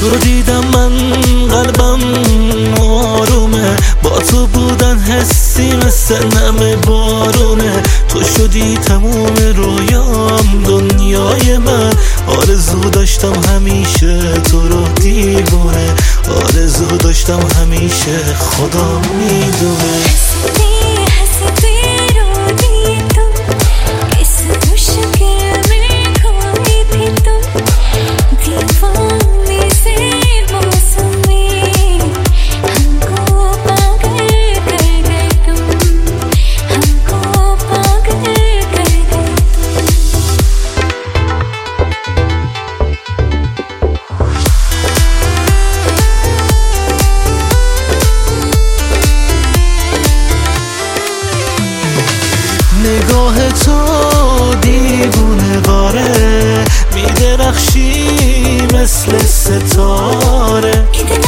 تو رو دیدم من قلبم آرومه، با تو بودن حسی مثل نم بارونه. تو شدی تموم رویام دنیای من، آرزو داشتم همیشه تو رو دیوونه، آرزو داشتم همیشه خدا میدونه. نگاه تو دیوونه واره، میدرخشی مثل ستاره.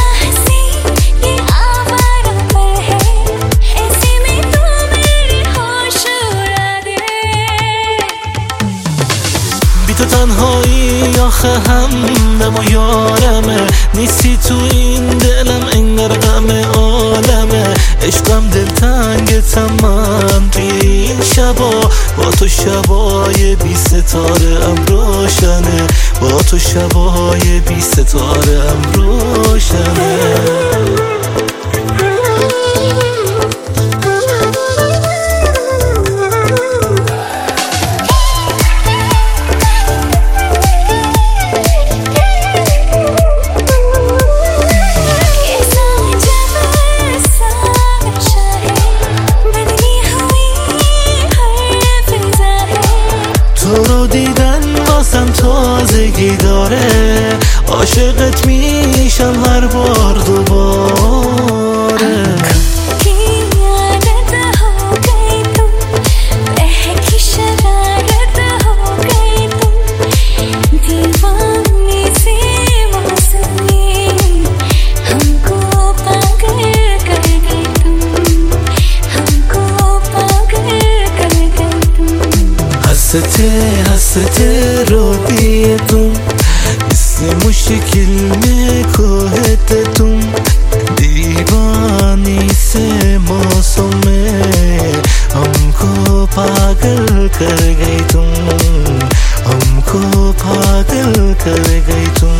بی تو تنهایی آخه همدم و یارمه، نیستی تو این دلم انگار غم عالمه. عشقم دلتنگ تمام توی این شبا، با تو شبای بی ستاره ام روشنه، با تو شبای بی ستاره ام روشنه. تو رو دیدن واسم تازگی داره، عاشقت میشم هر بار دوباره. हंसते रो दिए तुम, इससे मुश्किल में खोते तुम। दीवानी से मौसम में हमको पागल कर गई तुम, हमको पागल कर गई तुम।